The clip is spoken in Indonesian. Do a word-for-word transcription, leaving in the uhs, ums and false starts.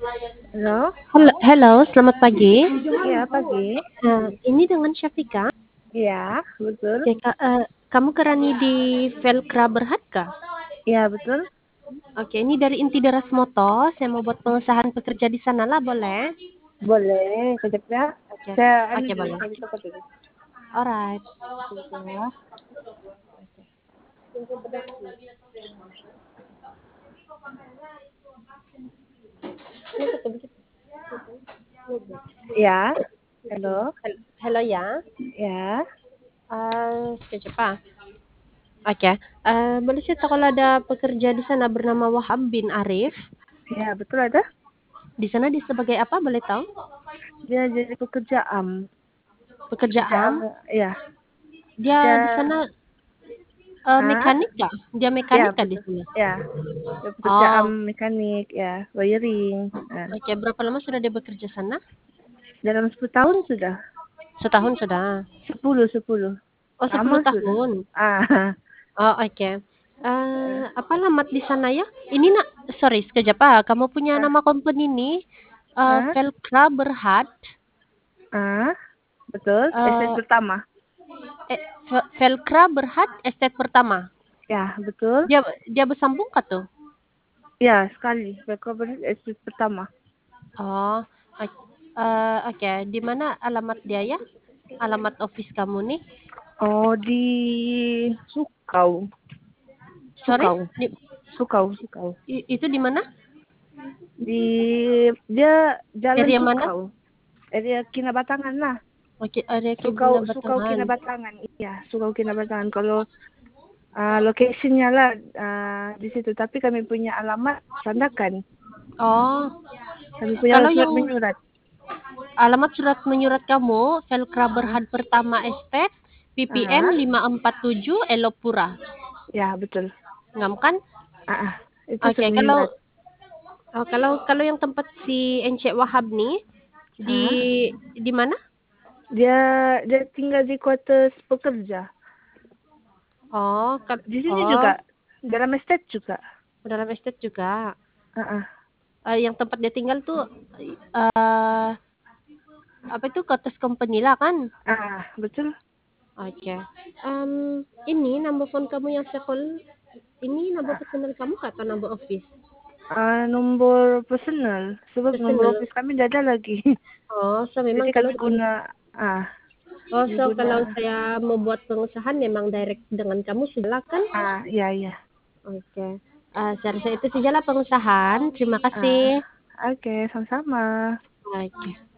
Halo, Halo, halo, selamat pagi. iya pagi. Eh, ini dengan Syafika. Iya, betul. Oke, Kak, eh, kamu kerani di Velcra Berhad kah? Iya, betul. Oke, ini dari Inti Deras Moto. Saya mau buat pengesahan pekerja di sana lah, boleh? Boleh, kejap ya. Oke, Saya anu oke dulu, boleh. saya buka dulu. Alright. Sebentar ya. Ya, halo. Hel- Halo ya. Ya, Eh, sekejap ah. Oke, eh, boleh saya tahu kalau ada pekerja di sana bernama Wahab bin Arif. ya betul ada. Di sana dia sebagai apa, boleh tahu? Dia jadi pekerja am. Pekerja am, Pekerjaan. ya. Dia Dia, di sana eh, ah, mekanik kah? Dia ya mekanik kah di betul. sana? Ya, dia pekerja am Oh, mekanik, ya, wiring. Nah, oke. Berapa lama sudah dia bekerja sana? dalam sepuluh tahun sudah. Setahun sudah. Sepuluh, sepuluh. Oh, sepuluh Lama sudah. tahun. Ah, Oh, oke. Eh, apa alamat di sana ya? Ini nak, sorry, sekejap ah. Kamu punya ah, nama company ini, eh ah, Velcra Berhad. ah, betul. Estate Eh, pertama. eh, Ve- Velcra Berhad Estate pertama. Ya, betul. Dia dia bersambung kah tuh? Ya, sekali. Recovery estate pertama. Oh, oke. Eh, oke. Di mana alamat dia ya? Alamat office kamu nih? Oh, di Sukau. Sorry, Sukau. di, Sukau, Sukau. i- itu di mana? Di dia Jalan Area mana? Sukau. Area Kinabatangan lah. Oke, area Kibuna Sukau, Sukau Batangan. Kinabatangan. Iya, Sukau Kinabatangan. Kalau uh, lokasinya lah uh, di situ. Tapi kami punya alamat Sandakan. Oh, Kami punya kalau surat yang menyurat. alamat surat menyurat kamu, Velcra Ah, Berhad Pertama Estate, P P M ah, lima empat tujuh Elopura. ya betul. Ngam kan? Ah, ah, itu Oke, surat kalau menyurat. oh, kalau kalau yang tempat si Encik Wahab nih di Ah, di mana? dia dia tinggal di quarters pekerja. Oh, ka- Di sini oh, juga, dalam estate juga. dalam estate juga. Ah, ah, Eh, yang tempat dia tinggal tuh eh apa itu Kotes Company lah kan? ah, betul. Oke. Em, ini number phone kamu yang saya call, ini number personal kamu kah atau number office? Ah, nomor personal, sebab nomor Personal. office kami tidak ada lagi. Oh, so Jadi memang kami kalau guna, ah, oh, kami so kalau guna, saya membuat pengusahaan memang direct dengan kamu sudah kan? ah, ya, ya. Oke. Eh, saya rasa itu sajalah pengusahaan. Terima Ah, kasih. oke, sama-sama. Oke.